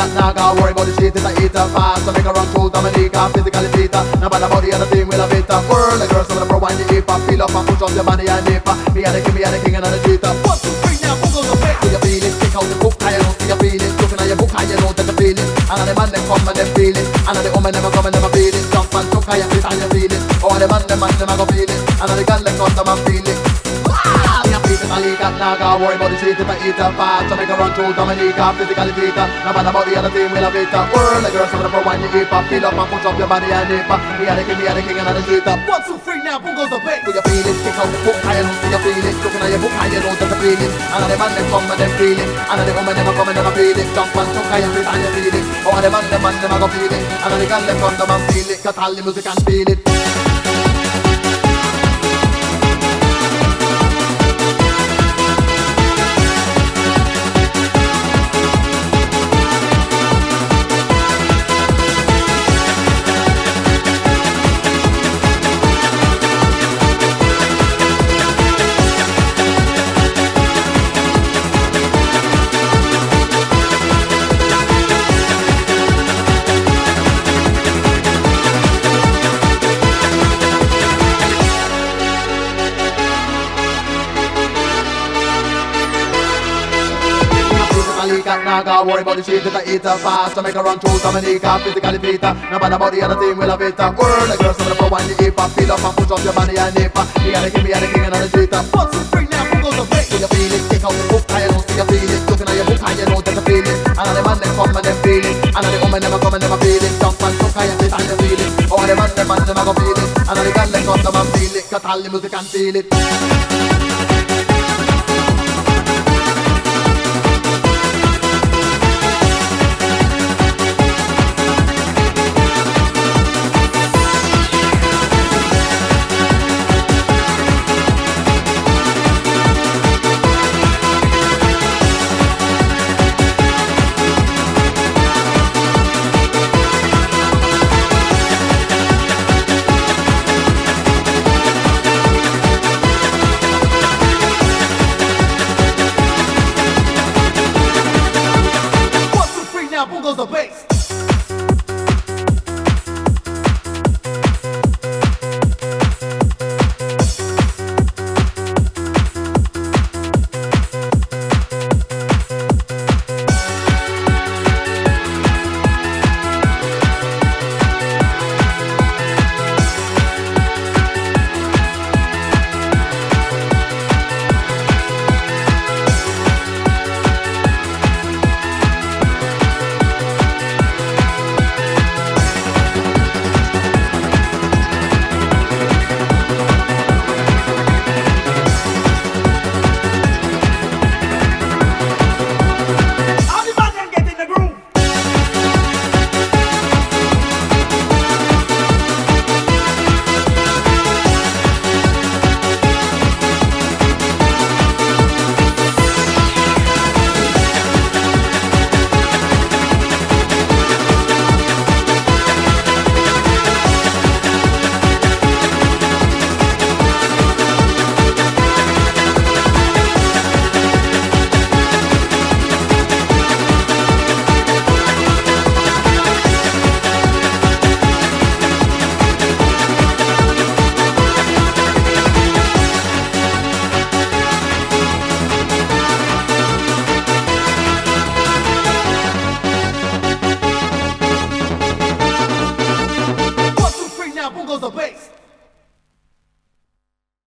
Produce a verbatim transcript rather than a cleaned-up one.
cat, nah, gotta worry about the shit, it's a eat her fast. So make her run through Dominica, physically fit her. Now bad about the other team, we'll have it up. Whirl the girls, some of the pro wine the hip hop. Feel up and push up your body and nip her. Me and the king, me and the king and the cheater. One, two, three, now, who goes the way? Do you feel it? Take out the book, how you know, see you feel it. Looking at your book, how you know that you feel it. And the man, them come and them feel it. And the woman, them come and them feel it. Jump and chuck, how you fit and you feel it. Oh, the man, them man, them a go feel it. And the girl, them come, them and feel it. Wow! Me a beat it, I leak it, nah, gotta worry about the shit, if I eat her fast. So make her run through Dominica, physically fit her. Now bad about the other team, we'll have it up. Whirl the girls, some of the pro wine the hip hop. Feel up and push up your body and nip her. Me and the king, me and the king and the cheater. One, two, three, now, who goes the bass? Do you feel it? Kick out the book, how you know, see you feel it. Looking at your book, how you know that you feel it. And the man, them come and them feel it. And the woman, them come and them feel it. Jump and chuck, how you fit and you feel it. Oh, the man, them man, them a go feel it. And the girl, them come, them and feel it. Cause all the music and feel it. Nah, gotta worry about the shit, if I eat her fast. So make her run through Dominica, physically fit her. Now bad about the other team, we'll have it up. Whirl the girls, some of the pro wine the hip hop. Feel up and push up your body and nip her. Me and the king, me and the king and the cheater. One, two, three, now, who goes the way? Do you feel it? Take out the book, how you know, see you feel it. Looking at your book, how you know that you feel it. And the man, them come and them feel it. And the woman, them come and them feel it. Jump and chuck, how you fit and you feel it. Oh, the man, them man, them a go feel it. And the girl, them come, them and feel it. Cause all the music and feel it. Who goes the bass? Who goes the bass?